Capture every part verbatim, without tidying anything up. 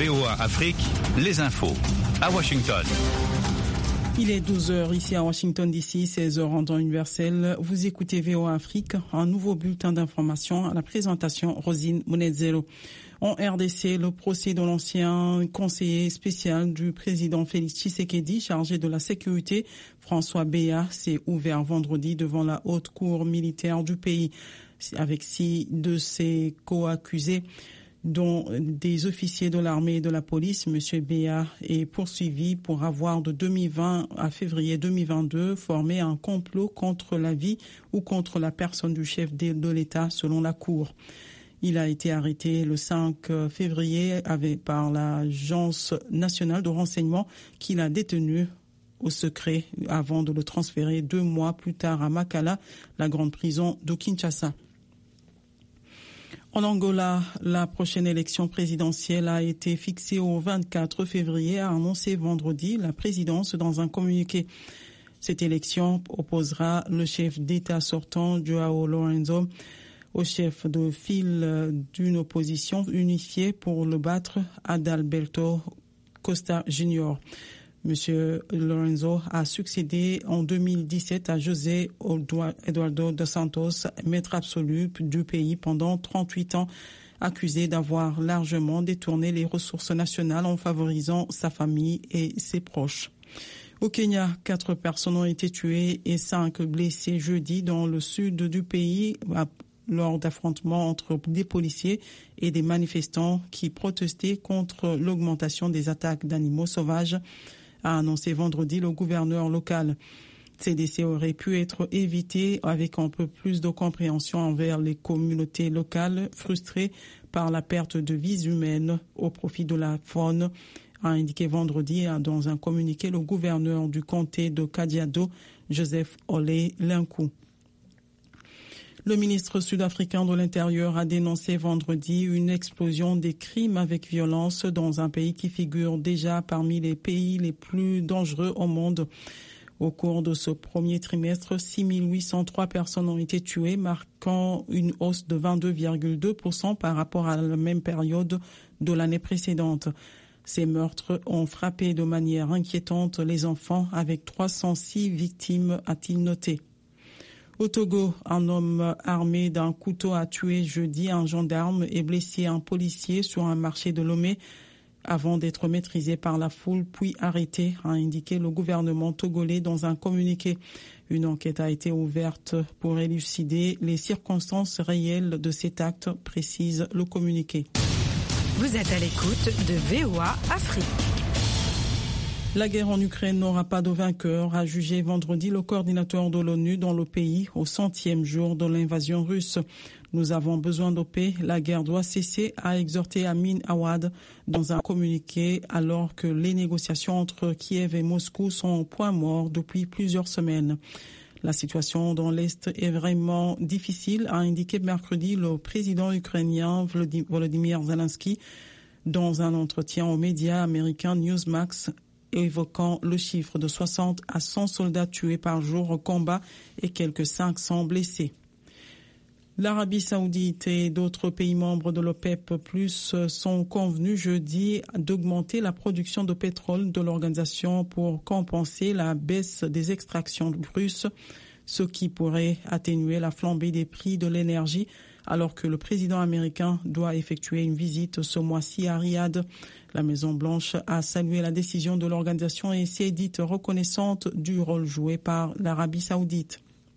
V O A Afrique, les infos à Washington. Il est douze heures ici à Washington D C, seize heures en temps universel. Vous écoutez V O A Afrique, un nouveau bulletin d'information à la présentation Rosine Monezero. En R D C, le procès de l'ancien conseiller spécial du président Félix Tshisekedi, chargé de la sécurité, François Béat, s'est ouvert vendredi devant la haute cour militaire du pays, avec six de ses co-accusés, dont des officiers de l'armée et de la police. Monsieur Béat est poursuivi pour avoir de deux mille vingt à février deux mille vingt-deux formé un complot contre la vie ou contre la personne du chef de l'État, selon la Cour. Il a été arrêté le cinq février avec, par l'Agence nationale de renseignement qu'il a détenu au secret avant de le transférer deux mois plus tard à Makala, la grande prison de Kinshasa. En Angola, la prochaine élection présidentielle a été fixée au vingt-quatre février, a annoncé vendredi la présidence dans un communiqué. Cette élection opposera le chef d'État sortant, João Lourenço, au chef de file d'une opposition unifiée pour le battre, Adalberto Costa Junior. Monsieur Lourenço a succédé en deux mille dix-sept à José Eduardo dos Santos, maître absolu du pays pendant trente-huit ans, accusé d'avoir largement détourné les ressources nationales en favorisant sa famille et ses proches. Au Kenya, quatre personnes ont été tuées et cinq blessées jeudi dans le sud du pays lors d'affrontements entre des policiers et des manifestants qui protestaient contre l'augmentation des attaques d'animaux sauvages, a annoncé vendredi le gouverneur local. Ces décès auraient pu être évités avec un peu plus de compréhension envers les communautés locales frustrées par la perte de vies humaines au profit de la faune, a indiqué vendredi dans un communiqué le gouverneur du comté de Kajiado, Joseph Ole Lenku. Le ministre sud-africain de l'Intérieur a dénoncé vendredi une explosion des crimes avec violence dans un pays qui figure déjà parmi les pays les plus dangereux au monde. Au cours de ce premier trimestre, six mille huit cent trois personnes ont été tuées, marquant une hausse de vingt-deux virgule deux pour cent par rapport à la même période de l'année précédente. Ces meurtres ont frappé de manière inquiétante les enfants, avec trois cent six victimes, a-t-il noté. Au Togo, un homme armé d'un couteau a tué jeudi un gendarme et blessé un policier sur un marché de Lomé avant d'être maîtrisé par la foule puis arrêté, a indiqué le gouvernement togolais dans un communiqué. Une enquête a été ouverte pour élucider les circonstances réelles de cet acte, précise le communiqué. Vous êtes à l'écoute de V O A Afrique. La guerre en Ukraine n'aura pas de vainqueur, a jugé vendredi le coordinateur de l'ONU dans le pays au centième jour de l'invasion russe. Nous avons besoin de paix, la guerre doit cesser, a exhorté Amin Awad dans un communiqué alors que les négociations entre Kiev et Moscou sont au point mort depuis plusieurs semaines. La situation dans l'Est est vraiment difficile, a indiqué mercredi le président ukrainien Volodymyr Zelensky dans un entretien aux médias américains Newsmax, évoquant le chiffre de soixante à cent soldats tués par jour au combat et quelques cinq cents blessés. L'Arabie saoudite et d'autres pays membres de l'OPEP plus sont convenus jeudi d'augmenter la production de pétrole de l'organisation pour compenser la baisse des extractions russes, ce qui pourrait atténuer la flambée des prix de l'énergie, alors que le président américain doit effectuer une visite ce mois-ci à Riyad. La Maison-Blanche a salué la décision de l'organisation et s'est dite reconnaissante du rôle joué par l'Arabie saoudite.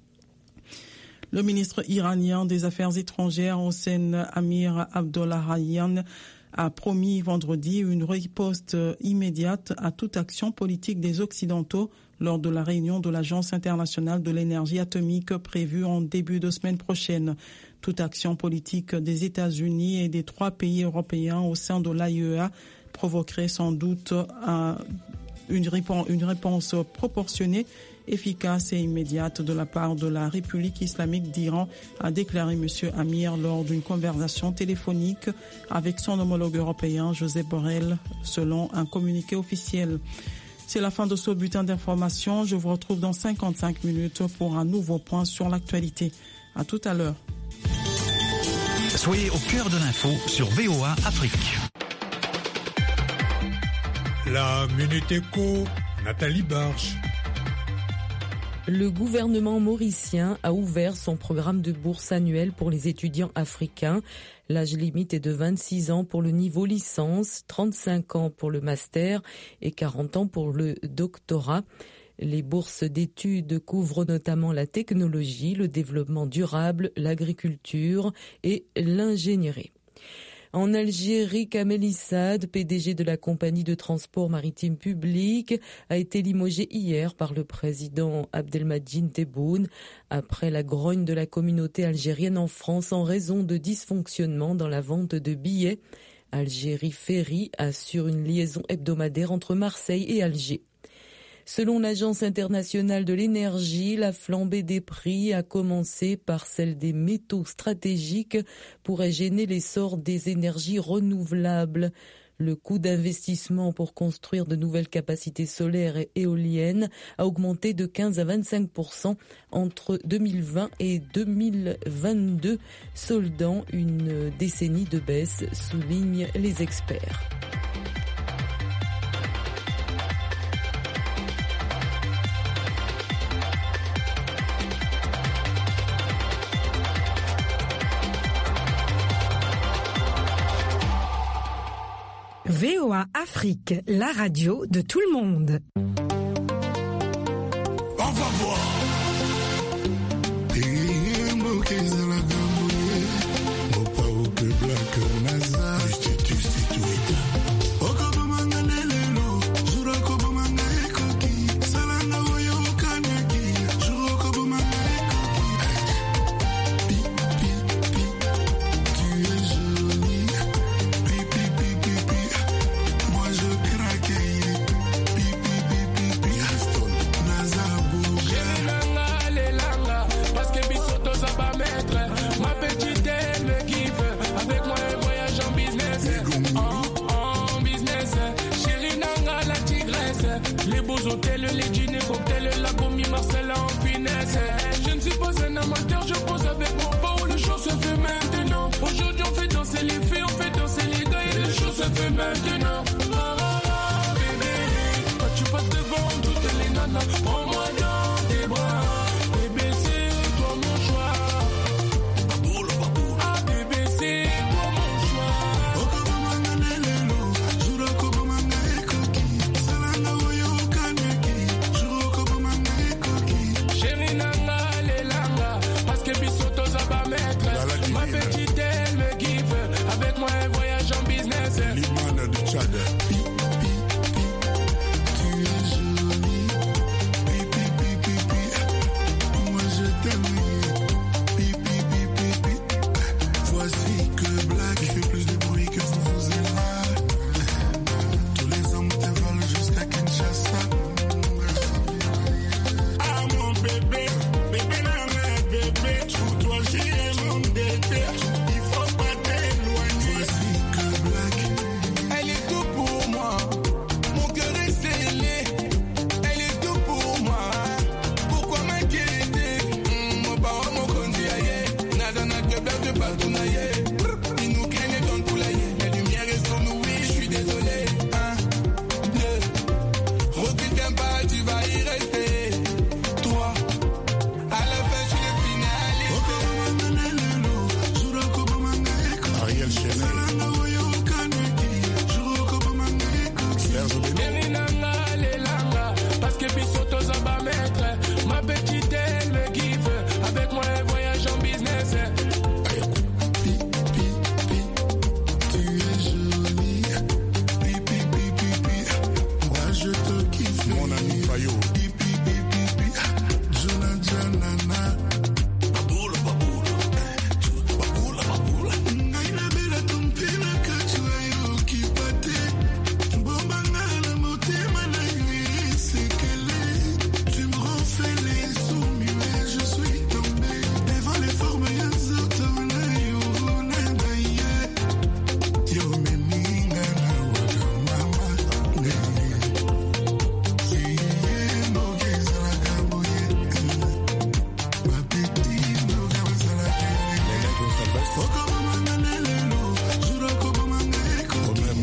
Le ministre iranien des Affaires étrangères, Hossein Amir Abdollahian, a promis vendredi une riposte immédiate à toute action politique des Occidentaux lors de la réunion de l'Agence internationale de l'énergie atomique prévue en début de semaine prochaine. Toute action politique des États-Unis et des trois pays européens au sein de l'A I E A provoquerait sans doute un, une, réponse, une réponse proportionnée, efficace et immédiate de la part de la République islamique d'Iran, a déclaré M. Amir lors d'une conversation téléphonique avec son homologue européen Josep Borrell, selon un communiqué officiel. C'est la fin de ce bulletin d'information. Je vous retrouve dans cinquante-cinq minutes pour un nouveau point sur l'actualité. À tout à l'heure. Soyez au cœur de l'info sur V O A Afrique. La Minute Éco, Nathalie Barche. Le gouvernement mauricien a ouvert son programme de bourse annuel pour les étudiants africains. L'âge limite est de vingt-six ans pour le niveau licence, trente-cinq ans pour le master et quarante ans pour le doctorat. Les bourses d'études couvrent notamment la technologie, le développement durable, l'agriculture et l'ingénierie. En Algérie, Kamel Issad, P D G de la compagnie de transport maritime public, a été limogé hier par le président Abdelmadjid Tebboune après la grogne de la communauté algérienne en France en raison de dysfonctionnements dans la vente de billets. Algérie Ferry assure une liaison hebdomadaire entre Marseille et Alger. Selon l'Agence internationale de l'énergie, la flambée des prix, à commencer par celle des métaux stratégiques, pourrait gêner l'essor des énergies renouvelables. Le coût d'investissement pour construire de nouvelles capacités solaires et éoliennes a augmenté de quinze à vingt-cinq pour cent entre deux mille vingt et deux mille vingt-deux, soldant une décennie de baisse, soulignent les experts. V O A Afrique, la radio de tout le monde. On va voir. Les beaux hôtels, les dîners, cocktails, la commis, Marcel en finesse. Je ne suis pas un amateur, je pose avec mon beau, le show se fait maintenant. Aujourd'hui on fait danser les filles, on fait danser les gars et le show se fait maintenant. Oh, oh, oh, bébé, quand tu passes devant toutes les nanas, prends-moi dans tes bras. Bébé, c'est toi mon choix. Ah bébé, c'est toi mon choix. Ma petite, elle me kiffe. Avec moi, elle voyage en business. L'imane du Tchad.